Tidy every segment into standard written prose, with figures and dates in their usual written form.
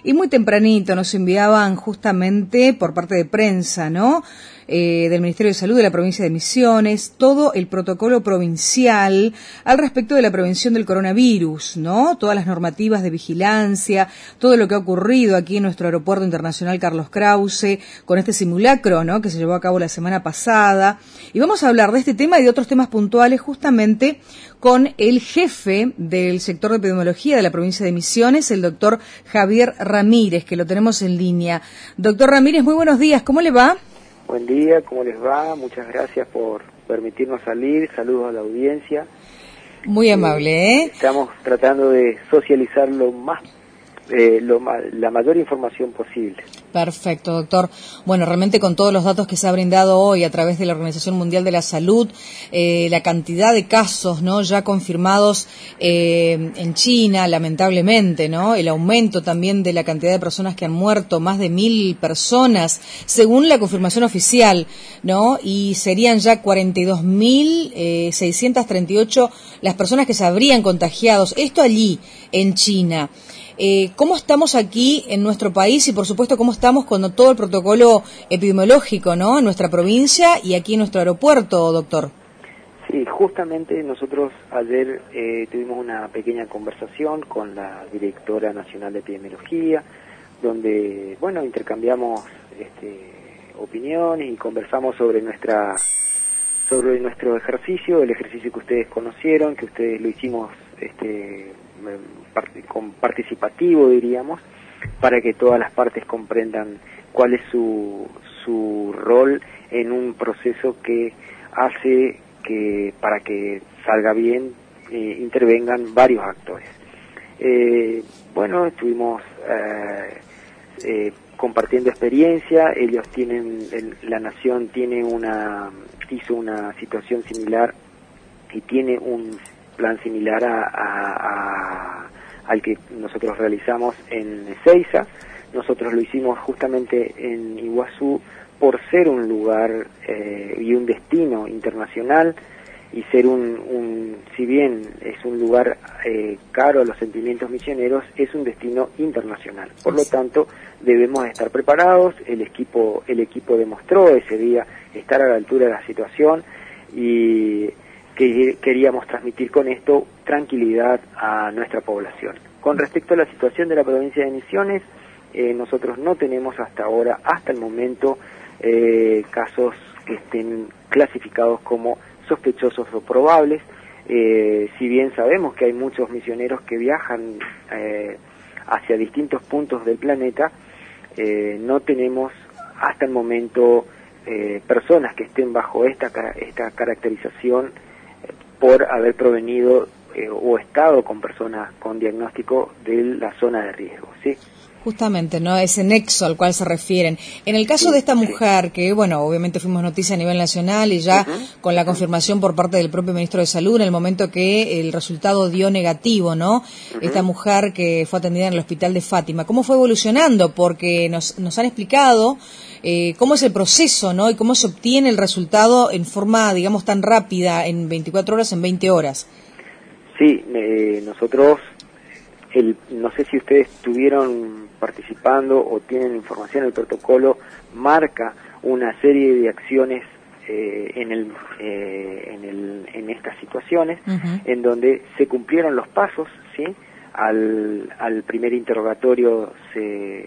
Y muy tempranito nos enviaban justamente por parte de prensa, ¿no? Del Ministerio de Salud de la provincia de Misiones, todo el protocolo provincial al respecto de la prevención del coronavirus, ¿no? Todas las normativas de vigilancia, todo lo que ha ocurrido aquí en nuestro aeropuerto internacional Carlos Krause, con este simulacro, ¿no? Que se llevó a cabo la semana pasada. Y vamos a hablar de este tema y de otros temas puntuales justamente con el jefe del sector de epidemiología de la provincia de Misiones, el doctor Javier Ramírez, que lo tenemos en línea. Doctor Ramírez, muy buenos días, ¿cómo le va? Buen día, ¿cómo les va? Muchas gracias por permitirnos salir, saludos a la audiencia. Muy amable, ¿eh? Estamos tratando de socializar la mayor información posible. Perfecto, doctor. Bueno, realmente con todos los datos que se ha brindado hoy a través de la Organización Mundial de la Salud, la cantidad de casos, ¿no? Ya confirmados en China, lamentablemente, ¿no? El aumento también de la cantidad de personas que han muerto, más de 1.000 personas, según la confirmación oficial, ¿no? Y serían ya 42.638 las personas que se habrían contagiado. Esto allí, en China. ¿Cómo estamos aquí en nuestro país y, por supuesto, cómo estamos con todo el protocolo epidemiológico, ¿no? En nuestra provincia y aquí en nuestro aeropuerto, doctor? Sí, justamente nosotros ayer tuvimos una pequeña conversación con la directora nacional de epidemiología, donde, bueno, intercambiamos opiniones y conversamos sobre nuestro ejercicio, el ejercicio que ustedes conocieron, que ustedes lo hicimos participativo, diríamos, para que todas las partes comprendan cuál es su rol en un proceso que hace que para que salga bien intervengan varios actores. Bueno, estuvimos compartiendo experiencia. Ellos la nación hizo una situación similar y tiene un plan similar al que nosotros realizamos en Ezeiza. Nosotros lo hicimos justamente en Iguazú por ser un lugar y un destino internacional y ser si bien es un lugar caro a los sentimientos misioneros, es un destino internacional. Por lo tanto, debemos estar preparados. El equipo demostró ese día estar a la altura de la situación y que queríamos transmitir con esto tranquilidad a nuestra población. Con respecto a la situación de la provincia de Misiones, nosotros no tenemos hasta el momento, casos que estén clasificados como sospechosos o probables. Si bien sabemos que hay muchos misioneros que viajan hacia distintos puntos del planeta, no tenemos hasta el momento personas que estén bajo esta caracterización por haber provenido o estado con personas con diagnóstico de la zona de riesgo, ¿sí? Justamente, ¿no? Ese nexo al cual se refieren. En el caso de esta mujer, que, bueno, obviamente fuimos noticia a nivel nacional y ya con la confirmación por parte del propio ministro de Salud en el momento que el resultado dio negativo, ¿no? Esta mujer que fue atendida en el hospital de Fátima. ¿Cómo fue evolucionando? Porque nos han explicado cómo es el proceso, ¿no? Y cómo se obtiene el resultado en forma, digamos, tan rápida, en 24 horas, en 20 horas. Sí, nosotros, no sé si ustedes estuvieron participando o tienen información, el protocolo marca una serie de acciones en estas situaciones, en donde se cumplieron los pasos, ¿sí? Al primer interrogatorio se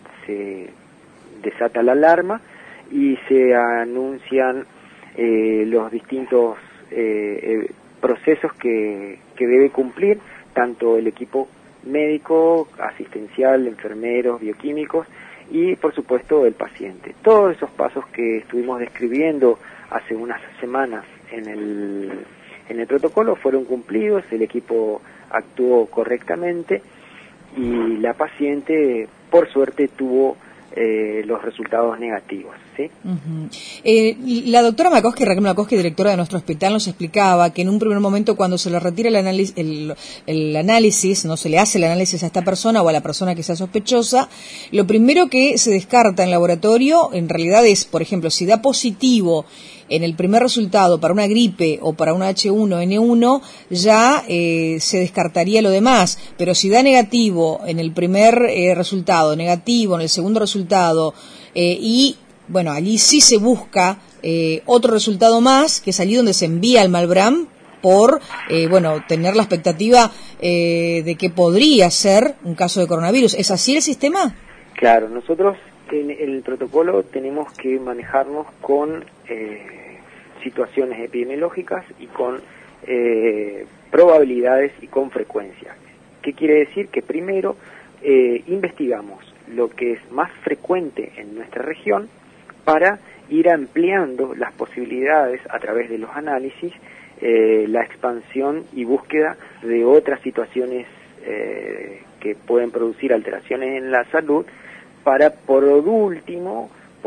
desata la alarma y se anuncian los distintos procesos que debe cumplir tanto el equipo médico, asistencial, enfermeros, bioquímicos y por supuesto el paciente. Todos esos pasos que estuvimos describiendo hace unas semanas en el protocolo fueron cumplidos, el equipo actuó correctamente y la paciente por suerte tuvo los resultados negativos, ¿sí? La doctora Makoski, Raquel Makoski, directora de nuestro hospital, nos explicaba que en un primer momento cuando se le retira el análisis, no se le hace el análisis a esta persona o a la persona que sea sospechosa, lo primero que se descarta en laboratorio en realidad es, por ejemplo, si da positivo en el primer resultado para una gripe o para una H1N1, ya se descartaría lo demás. Pero si da negativo en el primer resultado, negativo en el segundo resultado, y bueno, allí sí se busca otro resultado más, que es allí donde se envía el Malbrán por, tener la expectativa de que podría ser un caso de coronavirus. ¿Es así el sistema? Claro, nosotros en el protocolo tenemos que manejarnos con situaciones epidemiológicas y con probabilidades y con frecuencia. ¿Qué quiere decir? Que primero investigamos lo que es más frecuente en nuestra región para ir ampliando las posibilidades a través de los análisis, la expansión y búsqueda de otras situaciones que pueden producir alteraciones en la salud, para por último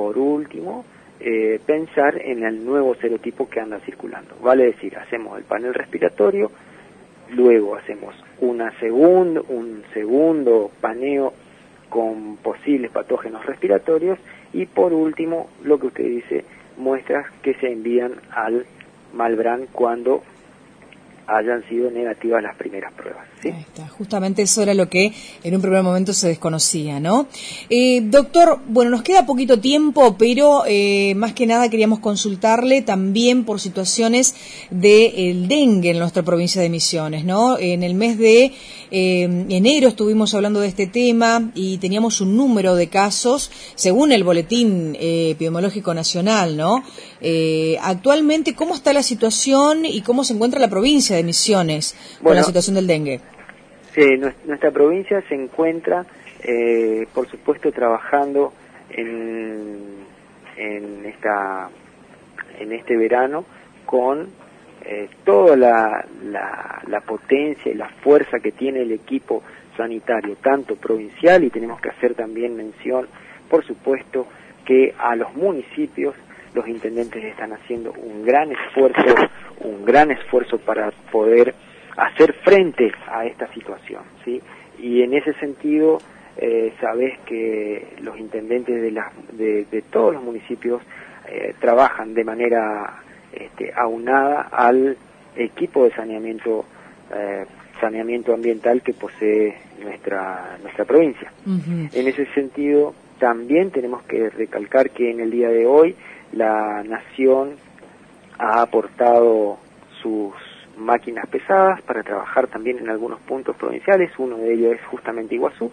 pensar en el nuevo serotipo que anda circulando. Vale decir, hacemos el panel respiratorio, luego hacemos un segundo paneo con posibles patógenos respiratorios y por último, lo que usted dice, muestras que se envían al Malbrán cuando hayan sido negativas las primeras pruebas, ¿sí? Ahí está. Justamente eso era lo que en un primer momento se desconocía, ¿no? Doctor, bueno, nos queda poquito tiempo, pero más que nada queríamos consultarle también por situaciones del dengue en nuestra provincia de Misiones, ¿no? En el mes de enero estuvimos hablando de este tema y teníamos un número de casos, según el Boletín Epidemiológico Nacional, ¿no? Actualmente, ¿cómo está la situación y cómo se encuentra la provincia de Misiones con la situación del dengue? Nuestra provincia se encuentra, por supuesto, trabajando en este verano con toda la potencia y la fuerza que tiene el equipo sanitario, tanto provincial, y tenemos que hacer también mención, por supuesto, que a los municipios los intendentes están haciendo un gran esfuerzo para poder hacer frente a esta situación, ¿sí? Y en ese sentido, sabés que los intendentes de todos los municipios trabajan de manera aunada al equipo de saneamiento ambiental que posee nuestra provincia. Uh-huh. En ese sentido, también tenemos que recalcar que en el día de hoy la Nación ha aportado sus máquinas pesadas para trabajar también en algunos puntos provinciales, uno de ellos es justamente Iguazú,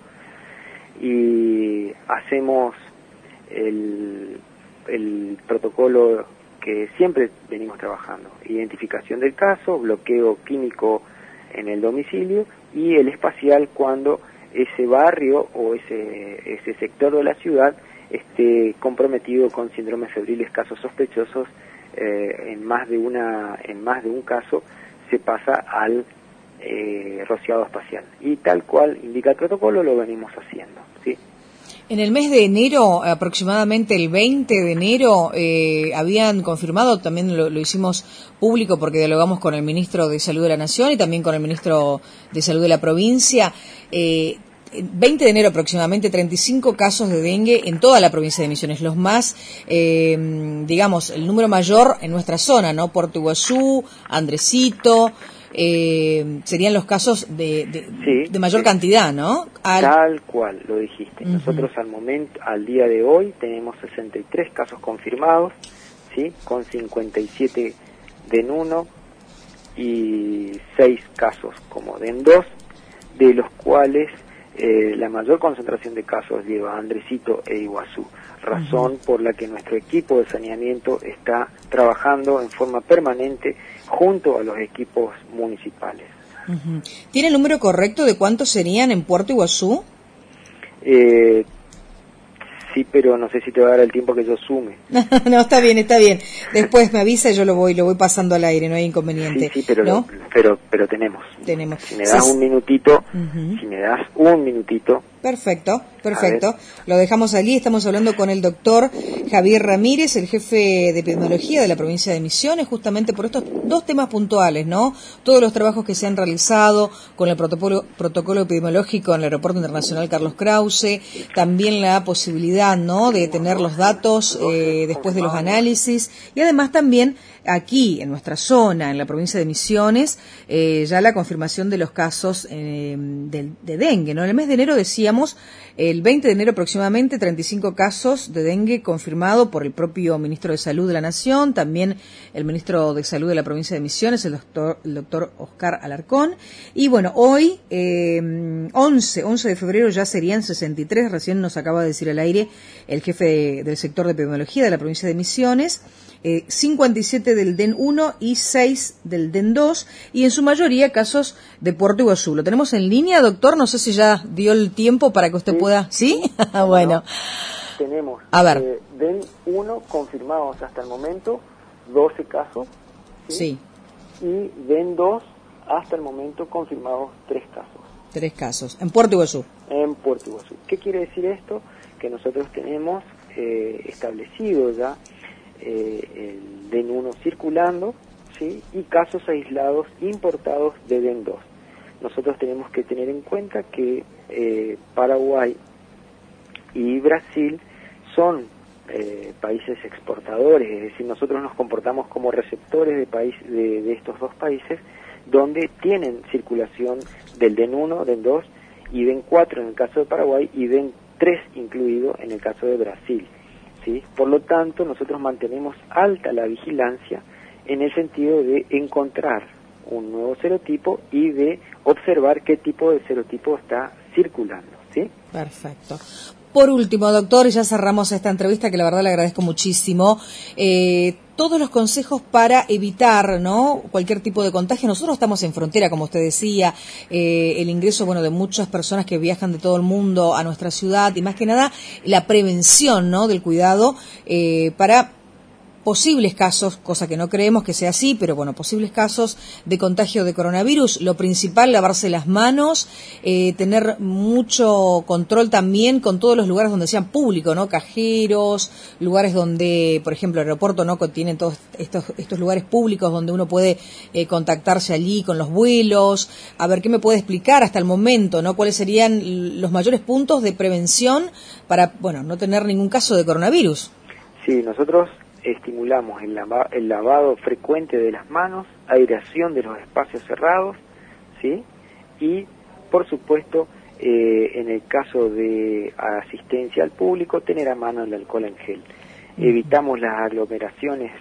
y hacemos el protocolo que siempre venimos trabajando: identificación del caso, bloqueo químico en el domicilio y el espacial cuando ese barrio o ese sector de la ciudad esté comprometido con síndromes febriles, casos sospechosos. En más de un caso se pasa al rociado espacial, y tal cual indica el protocolo lo venimos haciendo, ¿sí? En el mes de enero, aproximadamente el 20 de enero, habían confirmado, también lo hicimos público porque dialogamos con el ministro de Salud de la Nación y también con el ministro de Salud de la provincia, 20 de enero aproximadamente, 35 casos de dengue en toda la provincia de Misiones, los más, el número mayor en nuestra zona, ¿no? Puerto Iguazú, Andresito, serían los casos de mayor cantidad, ¿no? Tal cual, lo dijiste. Uh-huh. Nosotros al día de hoy tenemos 63 casos confirmados, ¿sí? Con 57 DEN 1 y 6 casos como DEN 2, de los cuales la mayor concentración de casos lleva a Andresito e Iguazú, razón por la que nuestro equipo de saneamiento está trabajando en forma permanente junto a los equipos municipales. Uh-huh. ¿Tiene el número correcto de cuántos serían en Puerto Iguazú? Sí, pero no sé si te va a dar el tiempo que yo sume. No, está bien. Después me avisa y yo lo voy pasando al aire, no hay inconveniente. Sí, pero ¿no? pero tenemos. Tenemos. Si me das un minutito, uh-huh. Si me das un minutito, Perfecto. Lo dejamos allí. Estamos hablando con el doctor Javier Ramírez, el jefe de epidemiología de la provincia de Misiones, justamente por estos dos temas puntuales, ¿no? Todos los trabajos que se han realizado con el protocolo epidemiológico en el Aeropuerto Internacional Carlos Krause, también la posibilidad, ¿no?, de tener los datos después de los análisis, y además también aquí en nuestra zona, en la provincia de Misiones, ya la confirmación de los casos de dengue, ¿no? En el mes de enero decíamos, el 20 de enero aproximadamente, 35 casos de dengue confirmado por el propio ministro de Salud de la Nación, también el ministro de Salud de la provincia de Misiones, el doctor Oscar Alarcón. Y bueno, hoy, 11 de febrero, ya serían 63, recién nos acaba de decir al aire el jefe del sector de epidemiología de la provincia de Misiones, 57 del DEN 1 y 6 del DEN 2, y en su mayoría casos de Puerto Iguazú. ¿Lo tenemos en línea, doctor? No sé si ya dio el tiempo para que usted pueda... ¿Sí? Bueno. Tenemos a ver. DEN 1 confirmados hasta el momento, 12 casos. Sí. Y DEN 2 hasta el momento confirmados 3 casos. 3 casos. ¿En Puerto Iguazú? En Puerto Iguazú. ¿Qué quiere decir esto? Que nosotros tenemos establecido ya el DEN 1 circulando, ¿sí?, y casos aislados importados de DEN 2. Nosotros tenemos que tener en cuenta que Paraguay y Brasil son países exportadores, es decir, nosotros nos comportamos como receptores de estos dos países, donde tienen circulación del DEN 1, DEN 2 y DEN 4 en el caso de Paraguay, y DEN 3 incluido en el caso de Brasil. ¿Sí? Por lo tanto, nosotros mantenemos alta la vigilancia en el sentido de encontrar un nuevo serotipo y de observar qué tipo de serotipo está circulando, ¿sí? Perfecto. Por último, doctor, ya cerramos esta entrevista, que la verdad le agradezco muchísimo. Todos los consejos para evitar, ¿no?, cualquier tipo de contagio. Nosotros estamos en frontera, como usted decía, el ingreso, bueno, de muchas personas que viajan de todo el mundo a nuestra ciudad, y más que nada la prevención, ¿no?, del cuidado para posibles casos, cosa que no creemos que sea así, pero bueno, posibles casos de contagio de coronavirus. Lo principal, lavarse las manos, tener mucho control también con todos los lugares donde sean públicos, ¿no? Cajeros, lugares donde, por ejemplo, el aeropuerto, ¿no?, contiene todos estos lugares públicos donde uno puede contactarse allí con los vuelos. A ver, ¿qué me puede explicar hasta el momento, ¿no? ¿Cuáles serían los mayores puntos de prevención para, bueno, no tener ningún caso de coronavirus? Sí, nosotros estimulamos el lavado frecuente de las manos, aireación de los espacios cerrados, ¿sí? Y, por supuesto, en el caso de asistencia al público, tener a mano el alcohol en gel. Evitamos las aglomeraciones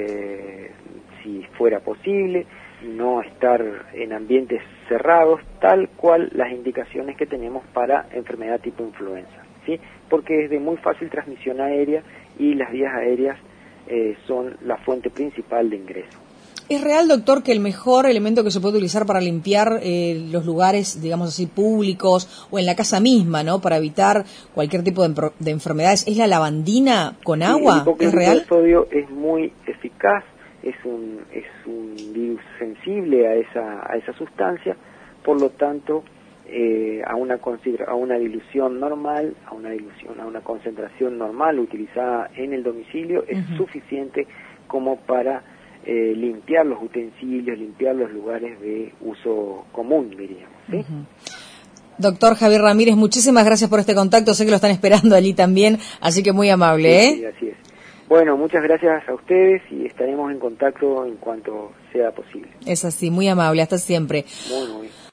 si fuera posible, no estar en ambientes cerrados, tal cual las indicaciones que tenemos para enfermedad tipo influenza, ¿sí? Porque es de muy fácil transmisión aérea y las vías aéreas son la fuente principal de ingreso. ¿Es real, doctor, que el mejor elemento que se puede utilizar para limpiar los lugares, digamos así, públicos o en la casa misma, ¿no?, para evitar cualquier tipo de enfermedades, es la lavandina con agua? ¿Es real? El sodio es muy eficaz, es un virus sensible a esa sustancia, por lo tanto, a una dilución normal, a una concentración normal utilizada en el domicilio es suficiente como para limpiar los utensilios, limpiar los lugares de uso común, diríamos, ¿sí? Doctor Javier Ramírez, muchísimas gracias por este contacto, sé que lo están esperando allí también, así que muy amable, Sí, así es. Bueno, muchas gracias a ustedes y estaremos en contacto en cuanto sea posible. Es así, muy amable, hasta siempre. Muy bien.